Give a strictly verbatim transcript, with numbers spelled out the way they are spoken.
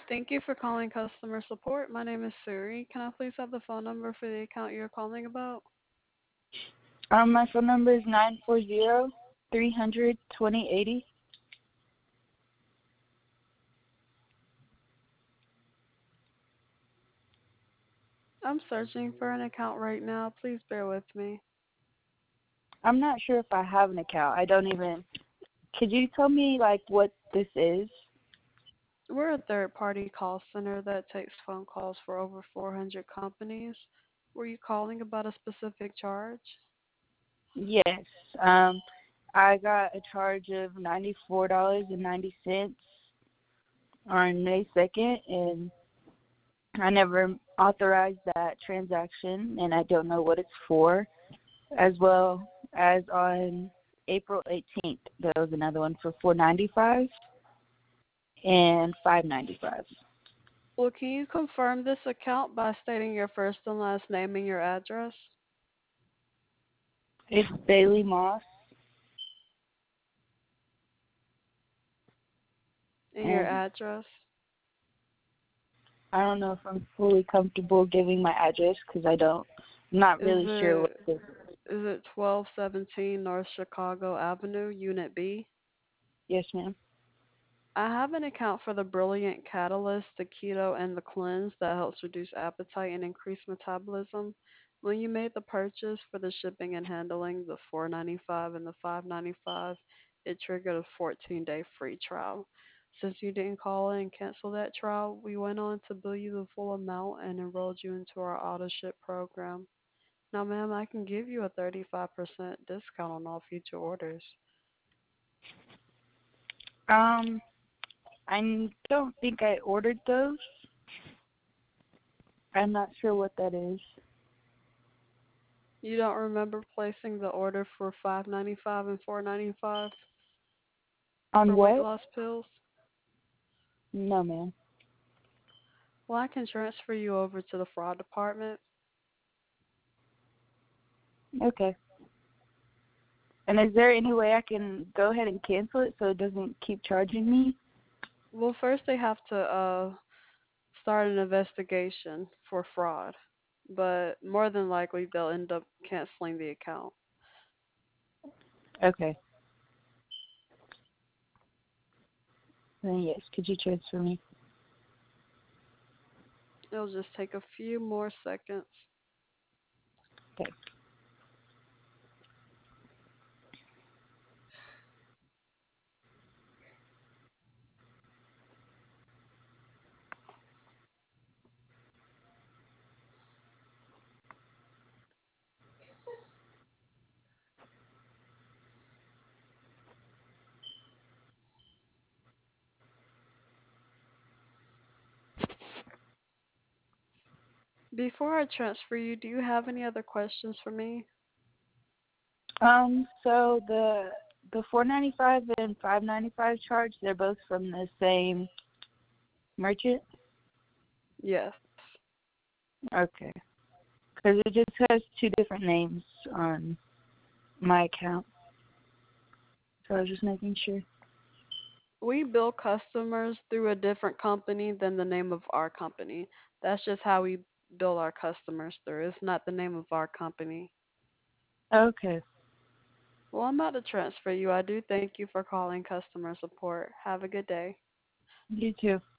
Thank you for calling customer support. My name is Suri. Can I please have the phone number for the account you're calling about? Um, my phone number is nine four zero three hundred twenty eighty. I'm searching for an account right now. Please bear with me. I'm not sure if I have an account. I don't even. Could you tell me like what this is? We're a third party call center that takes phone calls for over four hundred companies. Were you calling about a specific charge? Yes. Um, I got a charge of ninety four dollars and ninety cents on May second, and I never authorized that transaction, and I don't know what it's for. As well as on April eighteenth, there was another one for four ninety five and five ninety five. Well, can you confirm this account by stating your first and last name and your address? It's Bailey Moss, And your and address? I don't know if I'm fully comfortable giving my address because I don't. I'm not Is really sure what it this is. is it twelve seventeen North Chicago Avenue, Unit B? Yes, ma'am. I have an account for the Brilliant Catalyst, the Keto, and the Cleanse that helps reduce appetite and increase metabolism. When you made the purchase for the shipping and handling, the four ninety-five and the five ninety-five, it triggered a fourteen day free trial. Since you didn't call in and cancel that trial, we went on to bill you the full amount and enrolled you into our auto ship program. Now, ma'am, I can give you a thirty-five percent discount on all future orders. Um, I don't think I ordered those. I'm not sure what that is. You don't remember placing the order for five ninety-five and four ninety-five On for weight what? loss pills? No, ma'am. Well, I can transfer you over to the fraud department. Okay. And is there any way I can go ahead and cancel it so it doesn't keep charging me? Well, first they have to uh start an investigation for fraud, but more than likely they'll end up canceling the account. Okay. Then yes, could you transfer me? It'll just take a few more seconds. Okay. Before I transfer you, do you have any other questions for me? Um, so the the four ninety five and five ninety five charge, they're both from the same merchant? Yes. Okay. Because it just has two different names on my account. So I was just making sure. We bill customers through a different company than the name of our company. That's just how we bill our customers through. It's not the name of our company. Okay. Well, I'm about to transfer you. I do thank you for calling customer support. Have a good day. You too.